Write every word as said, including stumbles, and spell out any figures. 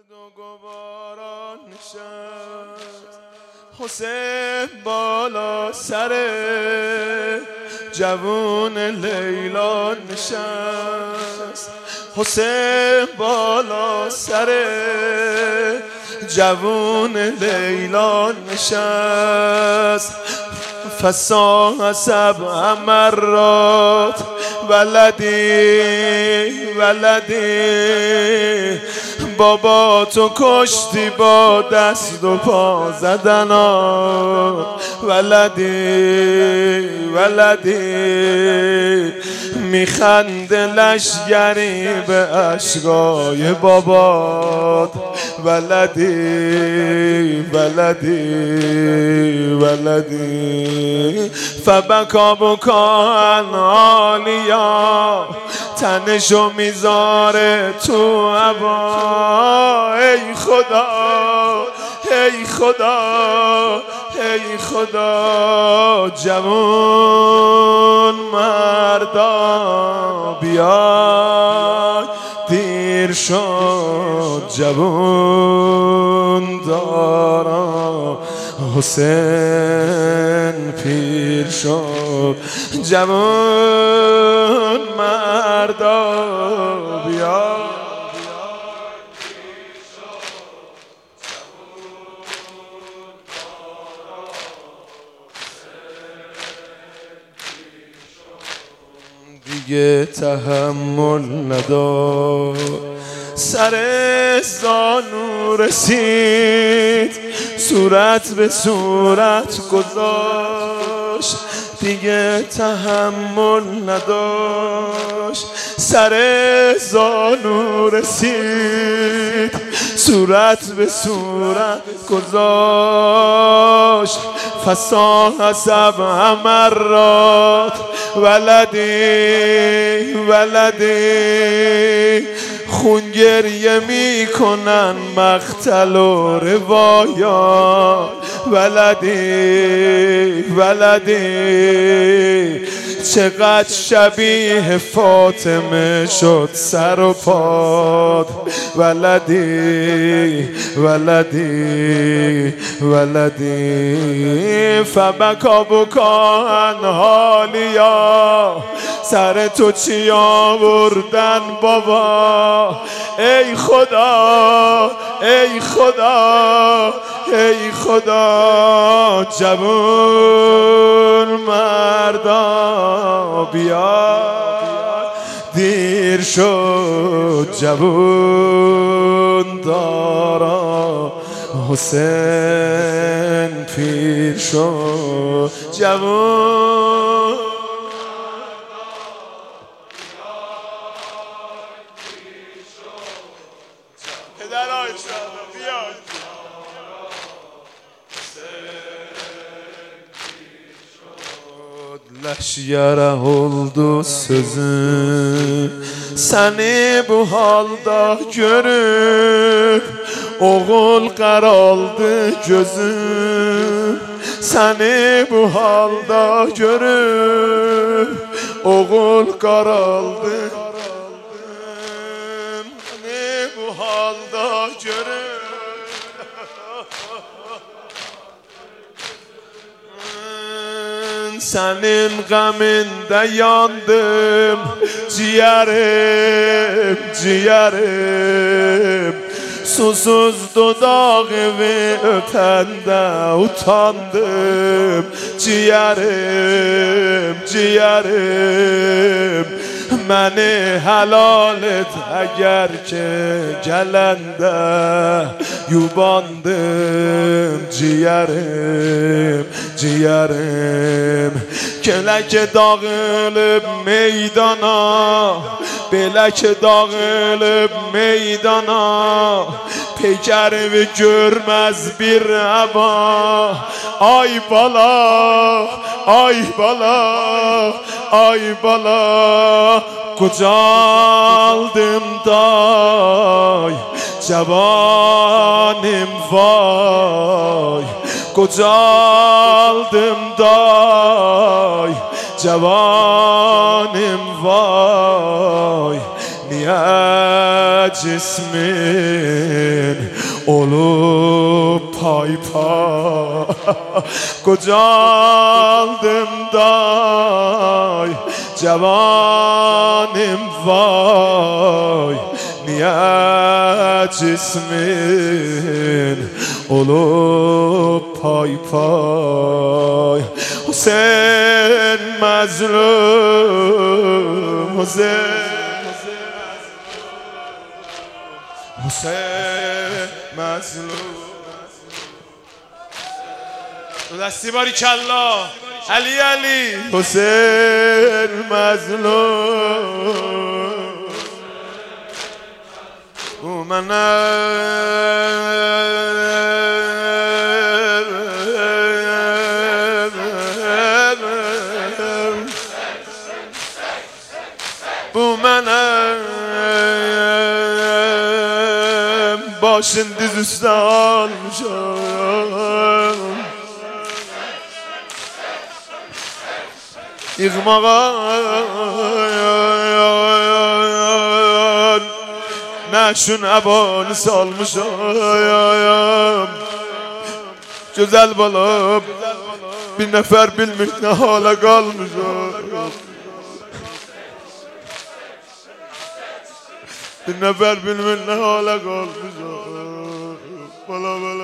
گرد و غباران نشست حسین بالا سر جوون لیلا نشست حسین بالا سر جوون لیلا نشست فسا سبع مرات ولدی ولدی بابا تو کشتی با دست و پا زدنا ولدی ولدی میخنده لشگری به اشکای بابات ولدی ولدی ولدی فبکا بکان عالیا تنشو میذاره تو هوا ای خدا ای خدا ای خدا جوان مردا بیای دیر شد جوان دارا حسین پیر شد جوان مردا بیای دیگه تحمل ندار سر زانو رسید صورت به صورت گذاشت دیگه تحمل نداشت سر زانو رسید صورت به صورت گذاشت فسا سبع مرات ولدی ولدی خون گریه میکنن مقتل و روایات ولدی ولدی چقدر شبیه فاطمه شد سر و پاد ولدی ولدی ولدی فبکا بکان حالیا سر تو چی آوردن بابا ای خدا ای خدا ای خدا جوان مردا بیا دیر شد جوان دارا حسین پیر شد جوان پدرای شما بیاید Leşyara oldu sözüm Seni bu halda görüp Oğul qaraldı gözüm Seni bu halda görüp Oğul qaraldı Seni bu halda görüp Senin gaminde yandım ciğerim, ciğerim Susuz dudağımı öpende utandım Ciğerim, ciğerim Məni helal et eğer ki gelende yubandım ciğerim, ciğerim Kelek dağılıp meydana Belek dağılıp meydana Pekerimi görmez bir heba Ay bala, ay bala, ay bala Kocaldım day Cevanim vay Kocaldım day Cevanim vay Niye cismin پای پای کجالدم دای جوانم وای niye cismin olup pay pay Hüseyin mazlum Hüseyin Hüseyin mazlum دستی باری کلا علی علی حسین مظلوم من bu benim başın diz üstüne almışım yıkmağa ne şun abanı salmışım güzel balım bir nefer bilmiş ne hale kalmışım bir nefer bilmiş ne hale kalmışım bala bala